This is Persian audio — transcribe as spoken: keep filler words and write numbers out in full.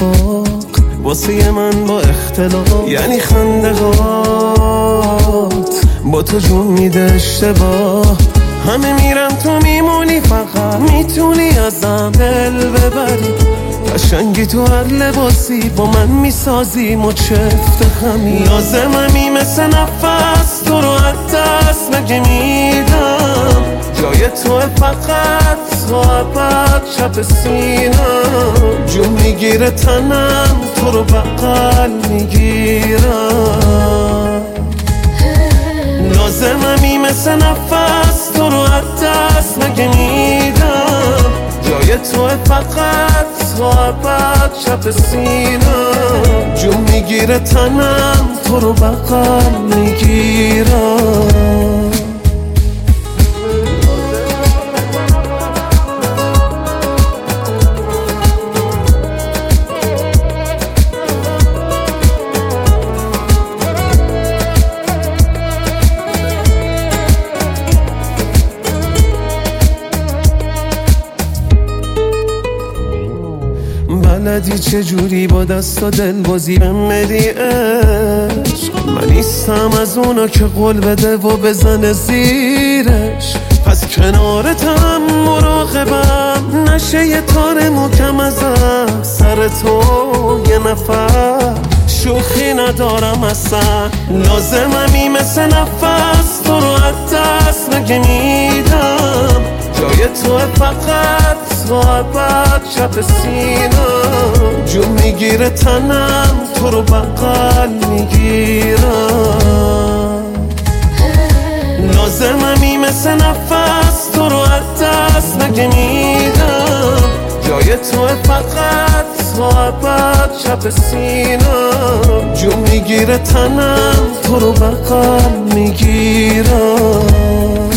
اتفاق واسه من با اختلاف، یعنی خنده هات با تو جون میده اشتباه. همه میرن تو میمونی، فقط میتونی ازم دل ببری. قشنگی تو هر لباسی با من میسازی مچفت خمی. لازممی مثل نفس تو رو از دست نگه میدم. جای تو فقط تو ابد شب سینم. جون میگیره تنم تو رو بغل میگیرم. لازممی مثل نفس تو رو از دست نگه میدم. جای تو فقط تو ابد شب سینم. جون میگیره تنم تو رو بغل میگیرم. بلدی چجوری با دست و دل بازی بمدی عشق. من نیستم از اونا که قول بده و بزنه زیرش. پس کنارتم مراقبم نشه یه تار محکم ازم. سر تو یه نفر شوخی ندارم اصلا. لازممی مثل نفس تو رو از دست نگه میدم. جای تو فقط تو ابد شب سینم. جون میگیره تنم تو رو بغل میگیرم. لازممی مثل نفس تو رو از دست نگه میدم. جای تو فقط تو ابد شب سینم. جون میگیره تنم تو رو بغل میگیرم.